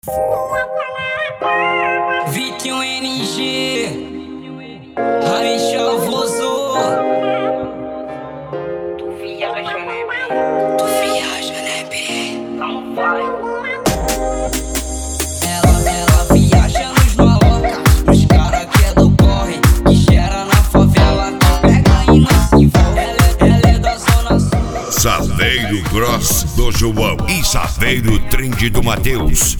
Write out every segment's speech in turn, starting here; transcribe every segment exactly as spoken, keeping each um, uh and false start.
Vitinho N G, Raiz Chavoso. Tu viaja, né, B? Tu viaja, né, B? Não vai. Ela, ela viaja nos maloca, nos cara que é do corre, que gera na favela, que pega e não se envolve. Ela, ela é da zona sul. Saveiro Gross do João e Saveiro Trend do Matheus.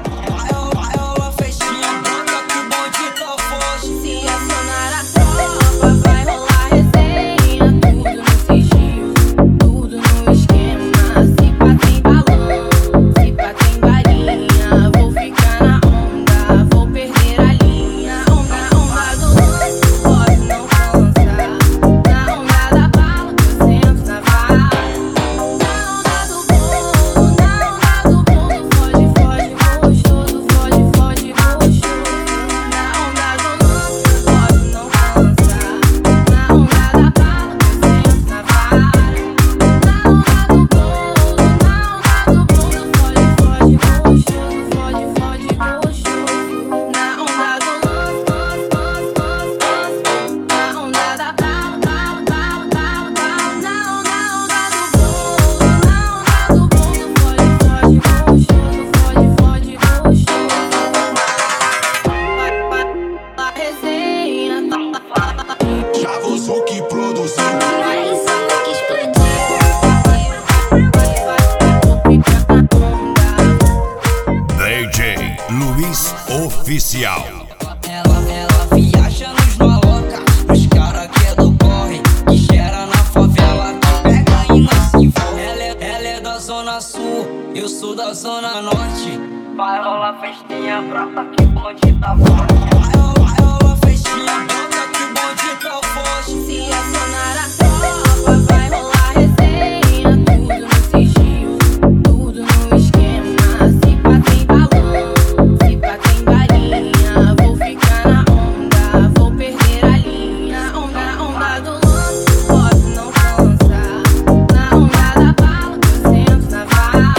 D J Luiz Oficial. Ela, ela viaja nos maloca, nos cara que é do corre, que gera na favela, que pega e não se envolve. Ela, é- ela é da zona sul, eu sou da zona norte. Vai rolar festinha brota que o bonde tá forte. Vai rolar, vai rolar festinha brota que o bonde tá forte. Se acionar a tropa, vai rolar resenha. Tudo no sigilo, tudo no esquema. Se pá tem balão, se pá tem balinha. Vou ficar na onda, vou perder a linha. Onda, onda do lance, posso não cansar. Na onda da bala, duzentos na vara.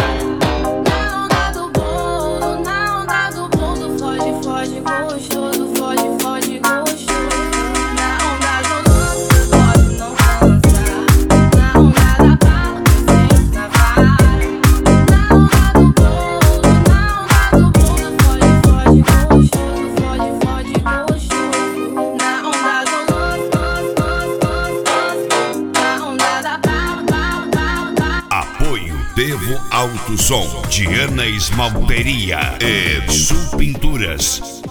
Na onda do bolo, na onda do bolo. Foge, foge, gostoso, foge, foge, gostoso. Na onda do lance, posso não cansar. Na onda da bala, duzentos na vara. Na onda do bolo, na onda do bolo. Foge, foge, gostoso, foge, foge, gostoso. Na onda do lance, na onda da bala, bala, bala, bala. Apoio Devo Alto Som, Diana Esmalteria e Sul Pinturas.